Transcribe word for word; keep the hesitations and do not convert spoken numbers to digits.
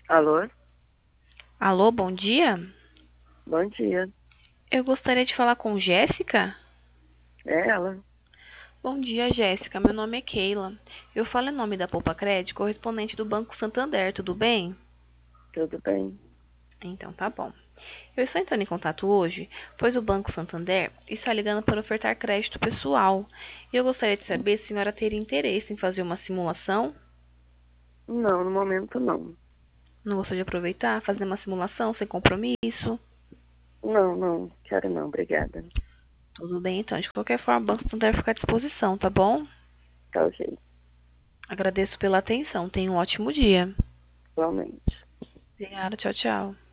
Alô? Alô, bom dia. Bom dia. Eu gostaria de falar com Jéssica. É ela? Bom dia, Jéssica. Meu nome é Keila. Eu falo em nome da Poupa Crédito, correspondente do Banco Santander, tudo bem? Tudo bem? Então tá bom. Eu estou entrando em contato hoje, pois o Banco Santander está ligando para ofertar crédito pessoal. E eu gostaria de saber se a senhora teria interesse em fazer uma simulação. Não, no momento não. Não gostaria de aproveitar, fazer uma simulação sem compromisso? Não, não, quero não, obrigada. Tudo bem, então. De qualquer forma, o Banco Santander fica à disposição, tá bom? Tá ok, Agradeço pela atenção. Tenha um ótimo dia. igualmente. Obrigada, tchau, tchau.